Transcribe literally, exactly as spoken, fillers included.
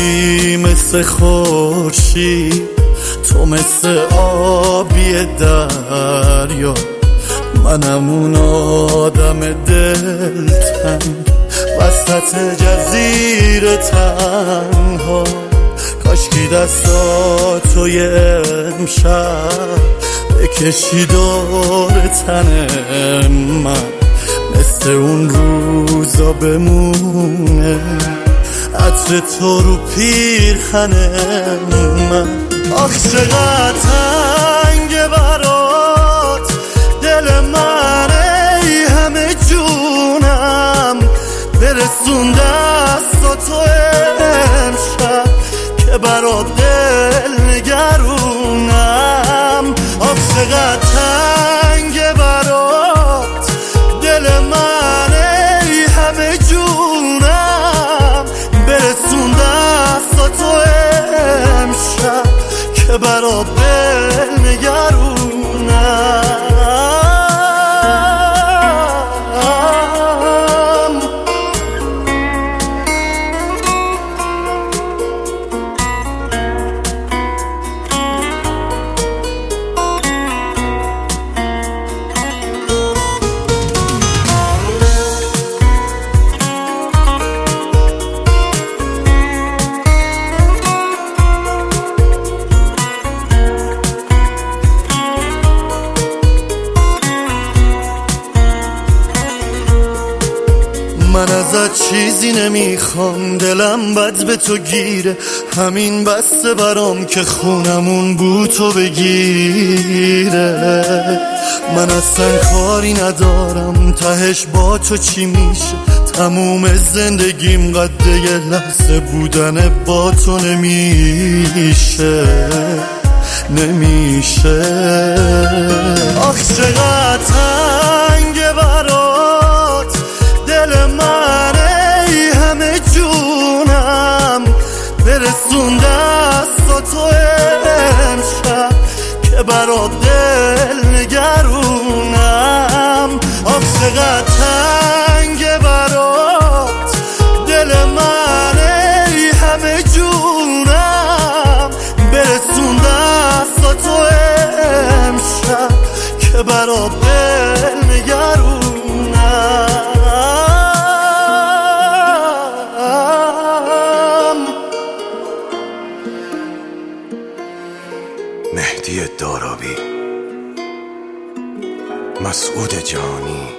بودی مثل خورشید، تو مثل آبی دریا، منم اون آدم دلتنگ وسط جزیره تنها. کاشکی دستاتو یه امشب بکشی دور تن من، مثل اون روزا بمونه عطر تو رو پیرهن من. آخ چقدر تنگه برات دل من، ای همه جونم برسون دستاتو امشب که برات دل نگرونم. آخ چقدر تنگه برات دل من، ای همه جونم برسون دستاتو امشب که برات دل نگرونم. من ازت چیزی نمیخوام، دلم بد به تو گیره، همین بسته برام که خونمون بو تو بگیره. من اصلا کاری ندارم تهش با تو چی میشه، تموم زندگیم قده یه لحظه بودن با تو نمیشه نمیشه. آخ چقدر تنگه برات دل من، ای همه جونم برسون دستاتو امشب که برات دل نگرونم. آخ چقدر تنگه برات دل من، ای همه جونم برسون دستاتو امشب که برات دل نگرونم. مهدی دارابی، مسعود جانی.